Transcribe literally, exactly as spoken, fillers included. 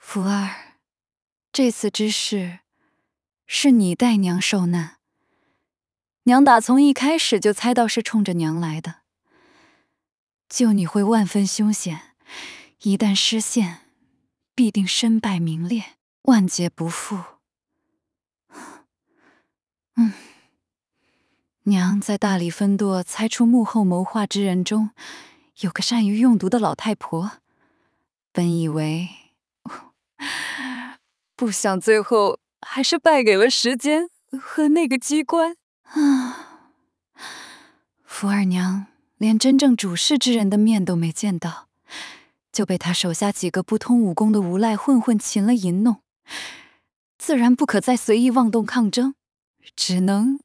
福儿，这次之事是你带娘受难，娘打从一开始就猜到是冲着娘来的。救你会万分凶险，一旦失陷，必定身败名裂，万劫不复。嗯，娘在大理分舵猜出幕后谋划之人中有个善于用毒的老太婆，本以为，不想最后还是败给了时间和那个机关啊！福二娘连真正主事之人的面都没见到，就被他手下几个不通武功的无赖混混擒了淫弄，自然不可再随意妄动抗争，只能